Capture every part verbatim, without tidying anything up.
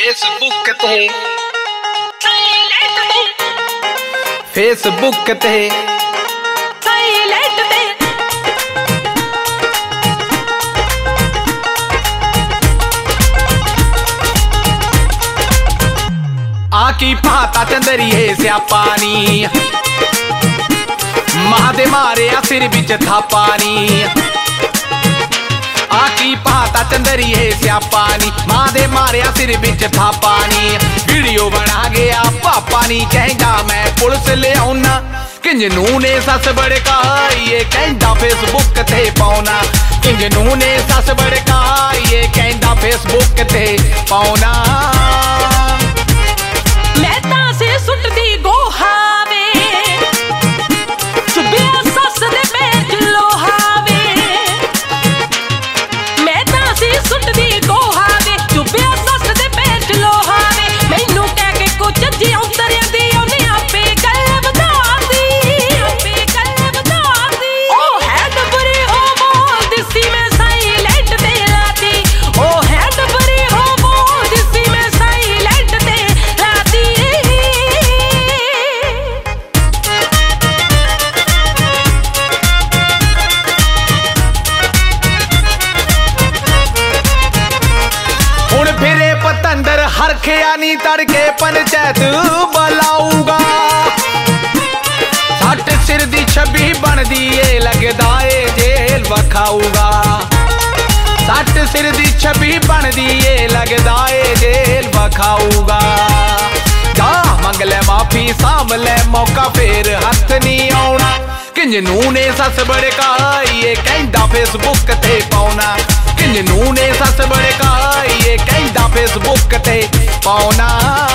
Facebook ते Facebook ते आकी भाता चंदरिए स्यापा नी मां दे मारे सिर बिच थापा नी आकी भाता चंदरिए स्यापा नी मां दे मारे सिर बिच थापा नी वीडियो बना गया पापा नी कहंदा मैं पुलिस ले आउना किंजनू ने सस बड़काईए कहंदा फेसबुक ते पाउना किंजनू ने सस बड़काईए कहंदा फेसबुक ते पाउना पतंदर हरखिया नी तड़के पंचायत बुलाऊगा सट सिर दी छबी बनदी ए लगदा ए जेल वखाऊगा सट सिर दी छबी बनदी ए लगदा ए जेल वखाऊगा जा मंग ले माफी साम ले मौका फिर हथ नहीं आउना किंजनू ने सस बड़काईए कहंदा फेसबुक ते पाउना किंजनू ने सस बड़काईए कहंदा फेसबुक ते पाउना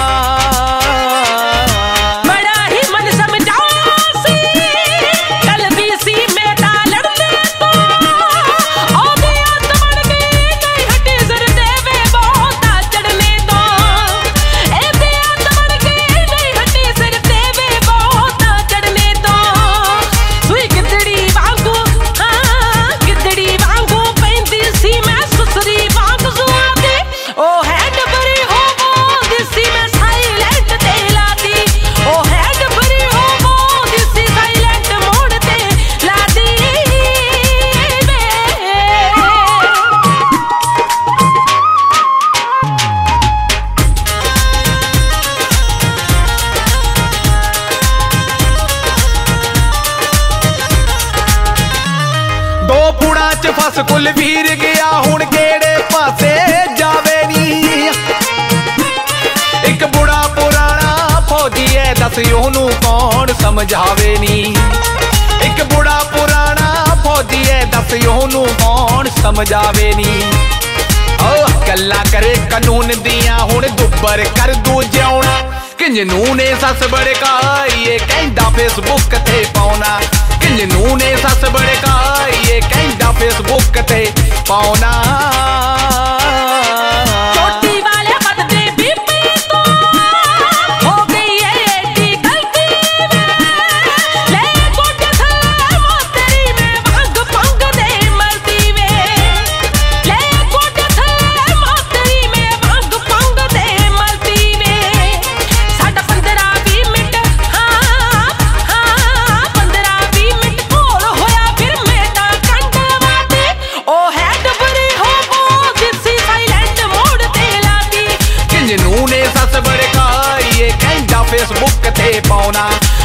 फस कुलवीर गया हुण केड़े पासे जावे नी एक बुढ़ा पुराना फौजी है दस ओनू कौन समझावे नी एक बुढ़ा पुराना फौजी है दस ओनू कौन समझावे नी गल्ला करे कानून दिया हुण दुब्बर कर दू जाउना किंजनू ने सस बड़काईए कहंदा फेसबुक ते पाउना किंजनू ने सस बड़काईए कहंदा फेसबुक ते पाउना फेसबुक ते पाउना